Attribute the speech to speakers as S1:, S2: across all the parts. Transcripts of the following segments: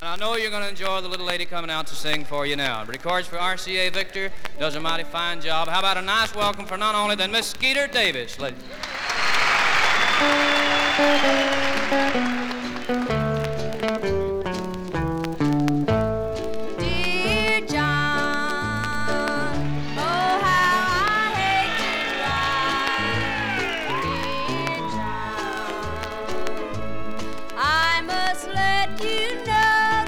S1: And I know you're going to enjoy the little lady coming out to sing for you now. Records for RCA Victor, does a mighty fine job. How about a nice welcome for none only than Miss Skeeter Davis, ladies.
S2: Dear John, oh how I hate to cry. Dear John, I must let you know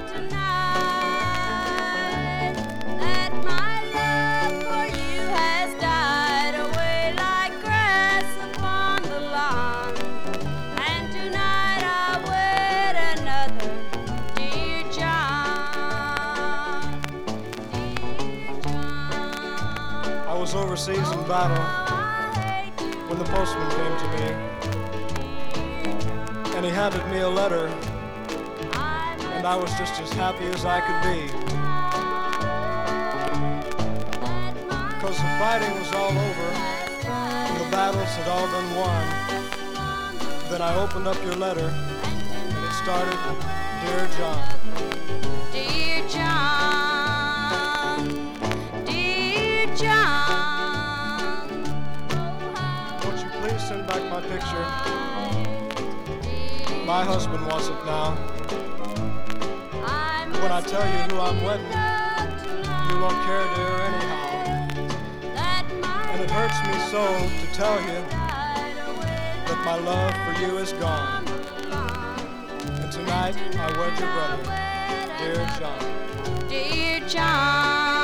S2: tonight that my love for you has died away like grass upon the lawn. And tonight I'll wed another, dear John, dear John.
S3: I was overseas in battle when the postman came to me, and he handed me a letter, and I was just as happy as I could be, because the fighting was all over and the battles had all been won. Then I opened up your letter, and it started, Dear John.
S2: Dear John, dear John,
S3: Won't you please send back my picture? My husband wants it now. When I tell you who I'm wedding, you won't care, dear, anyhow. And it hurts me so to tell you that my love for you is gone. And tonight I wed your brother, dear John.
S2: dear John.